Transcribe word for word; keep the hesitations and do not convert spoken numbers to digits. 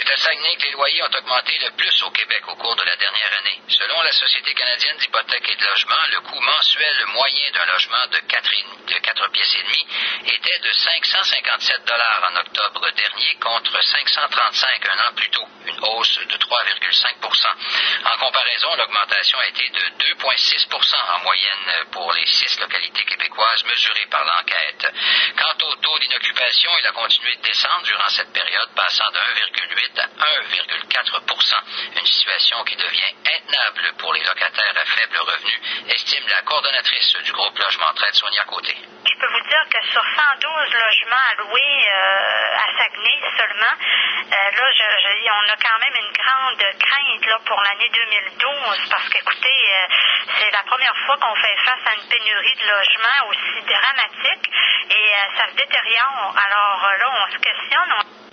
C'est à Saguenay que les loyers ont augmenté le plus au Québec au cours de la dernière année. Selon la Société canadienne d'hypothèques et de logement, le coût mensuel moyen d'un logement de quatre, de quatre pièces et demie était de cinq cent cinquante-sept dollars en octobre dernier contre cinq cent trente-cinq un an plus tôt, une hausse de trois virgule cinq pour cent. En comparaison, l'augmentation a été de deux virgule six pour cent en moyenne pour les six localités québécoises mesurées par l'enquête. Quant au taux d'inoccupation, il a continué de descendre durant cette période, passant de un virgule huit à un virgule quatre pour cent. Une situation qui devient intenable pour les locataires à faible revenu, estime la coordonnatrice du groupe Logement Traite, Sonia Côté. Je peux vous dire que sur cent douze logements alloués euh, à Saguenay seulement, euh, là, je, je, on a quand même une grande crainte là, pour l'année deux mille douze parce qu'écoutez, euh, c'est la première fois qu'on fait face à une pénurie de logements aussi dramatique et euh, ça se détériore. Alors là, on se questionne. On